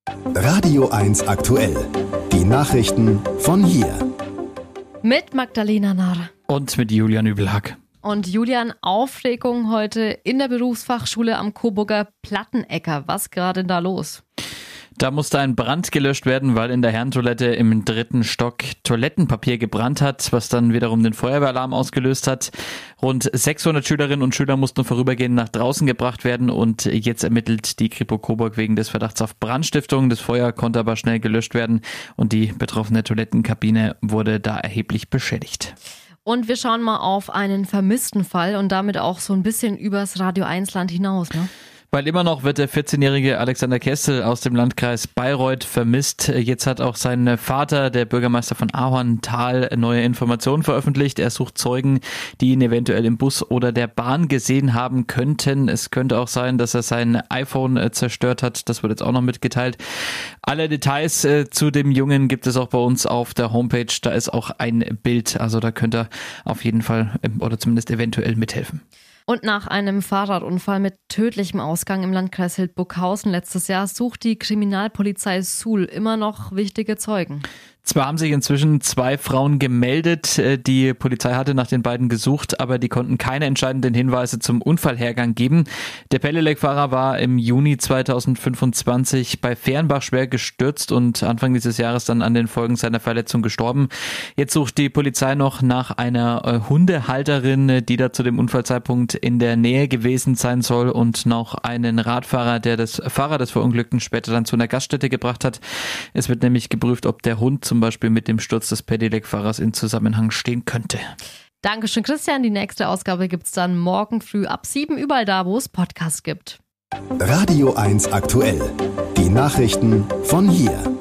Radio 1 aktuell. Die Nachrichten von hier. Mit Magdalena Narr. Und mit Julian Übelhack. Und Julian, Aufregung heute in der Berufsfachschule am Coburger Plattenäcker. Was gerade da los? Da musste ein Brand gelöscht werden, weil in der Herrentoilette im 3. Stock Toilettenpapier gebrannt hat, was dann wiederum den Feuerwehralarm ausgelöst hat. Rund 600 Schülerinnen und Schüler mussten vorübergehend nach draußen gebracht werden und jetzt ermittelt die Kripo Coburg wegen des Verdachts auf Brandstiftung. Das Feuer konnte aber schnell gelöscht werden und die betroffene Toilettenkabine wurde da erheblich beschädigt. Und wir schauen mal auf einen vermissten Fall und damit auch so ein bisschen übers Radio 1 Land hinaus, ne? Weil immer noch wird der 14-jährige Alexander Kessel aus dem Landkreis Bayreuth vermisst. Jetzt hat auch sein Vater, der Bürgermeister von Ahorntal, neue Informationen veröffentlicht. Er sucht Zeugen, die ihn eventuell im Bus oder der Bahn gesehen haben könnten. Es könnte auch sein, dass er sein iPhone zerstört hat. Das wird jetzt auch noch mitgeteilt. Alle Details zu dem Jungen gibt es auch bei uns auf der Homepage. Da ist auch ein Bild. Also da könnt ihr auf jeden Fall oder zumindest eventuell mithelfen. Und nach einem Fahrradunfall mit tödlichem Ausgang im Landkreis Hildburghausen letztes Jahr sucht die Kriminalpolizei Suhl immer noch wichtige Zeugen. Zwar haben sich inzwischen 2 Frauen gemeldet, die Polizei hatte nach den beiden gesucht, aber die konnten keine entscheidenden Hinweise zum Unfallhergang geben. Der Pedelec-Fahrer war im Juni 2025 bei Fehrenbach schwer gestürzt und Anfang dieses Jahres dann an den Folgen seiner Verletzung gestorben. Jetzt sucht die Polizei noch nach einer Hundehalterin, die da zu dem Unfallzeitpunkt in der Nähe gewesen sein soll und noch einen Radfahrer, der das Fahrer des Verunglückten später dann zu einer Gaststätte gebracht hat. Es wird nämlich geprüft, ob der Hund zum Beispiel mit dem Sturz des Pedelec-Fahrers in Zusammenhang stehen könnte. Dankeschön, Christian. Die nächste Ausgabe gibt's dann morgen früh ab 7 überall da, wo es Podcasts gibt. Radio 1 aktuell. Die Nachrichten von hier.